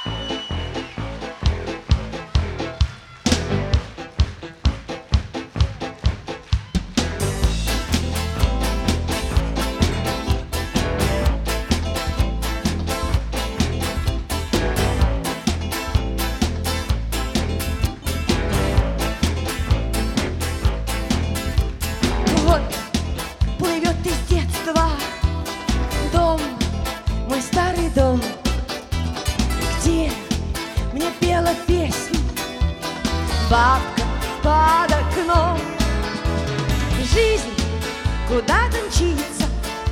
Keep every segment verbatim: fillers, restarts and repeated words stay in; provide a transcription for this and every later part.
Дом, где мне пела песню бабка под окном. Жизнь куда-то мчится,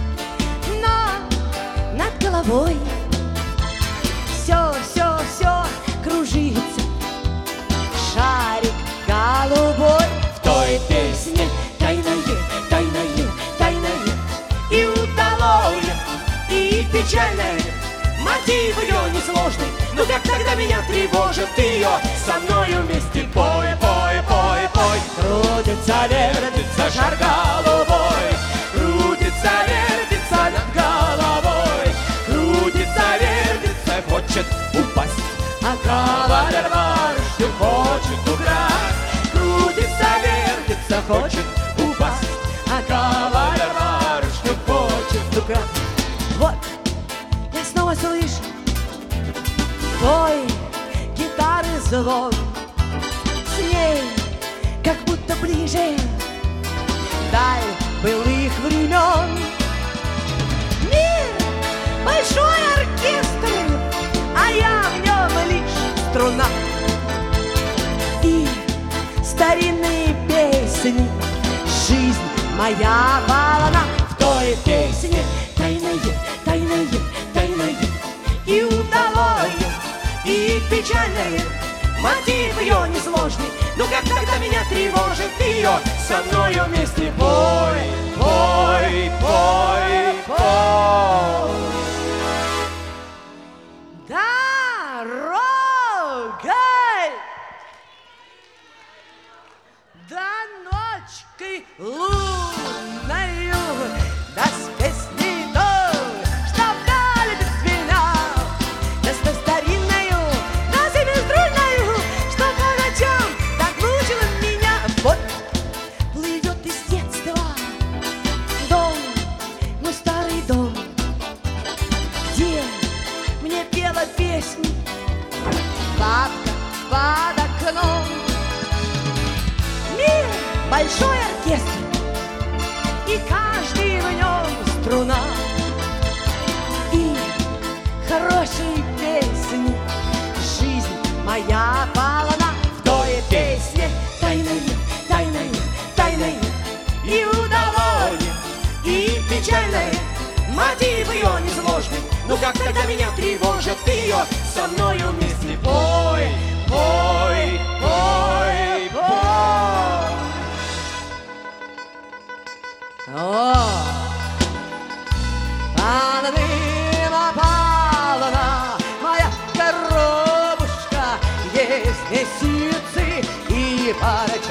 но над головой все, все, все кружится. Шарик голубой в той песне тайное, тайное, тайное и удалое, и печальное. Мотив ее несложный, но как тогда меня тревожит ее. Со мною вместе пой, пой, пой, пой. Крутится, вертится шар голубой, крутится, вертится над головой, крутится, вертится, хочет упасть, а кавалер барышню хочет украсть. Крутится, вертится, хочет упасть, а кавалер барышню хочет украсть. Вот снова слышу твой гитары звон, с ней как будто ближе даль былых времен. Мир — большой оркестр, а я в нем лишь струна. И старинные песни, жизнь моя волна. В той песне тайное, тайное, и удалое, и печальное. Мотив ее несложный, но как тогда меня тревожит ее. Со мною вместе пой, пой, пой, пой. Дорогой да ночкой лунною, да с песней той, что вдали без меня, да с той старинною, да семиструнною, что по ночам так мучила меня. Вот плывет из детства дом, мой старый дом, где мне пела песни бабка под окном. Мир — большой оркестр, и каждый в нем струна, и хорошие песни, жизнь моя полна. В той песне тайное, тайное, тайное, и удалое, и печальное. Мотив ее несложный, но как тогда меня тревожит ее. Со мною вместе пой, пой, пой, пой. О, Анна Павловна, моя коробушка, есть месяцы и пара